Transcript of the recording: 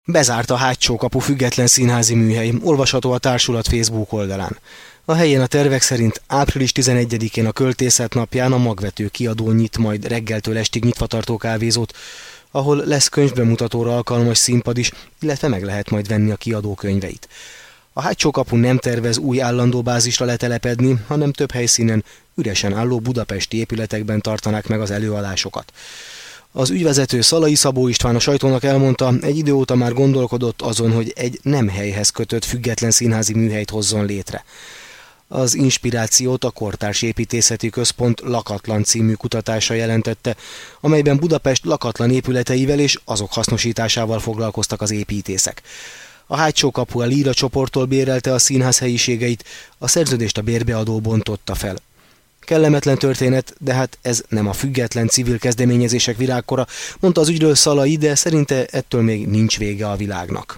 Bezárt a Hátsó Kapu független színházi műhely, olvasható a társulat Facebook oldalán. A helyen a tervek szerint április 11-én a Költészet napján a Magvető kiadó nyit majd reggeltől estig nyitva tartó kávézót, ahol lesz könyvbemutatóra alkalmas színpad is, illetve meg lehet majd venni a kiadó könyveit. A Hátsó Kapu nem tervez új állandó bázisra letelepedni, hanem több helyszínen üresen álló budapesti épületekben tartanák meg az előadásokat. Az ügyvezető Szalai Szabó István a sajtónak elmondta, egy idő óta már gondolkodott azon, hogy egy nem helyhez kötött független színházi műhelyt hozzon létre. Az inspirációt a Kortárs Építészeti Központ Lakatlan című kutatása jelentette, amelyben Budapest lakatlan épületeivel és azok hasznosításával foglalkoztak az építészek. A Hátsó Kapu a Líra csoporttól bérelte a színház helyiségeit, a szerződést a bérbeadó bontotta fel. Kellemetlen történet, de hát ez nem a független civil kezdeményezések virágkora, mondta az ügyről Szalai, de szerinte ettől még nincs vége a világnak.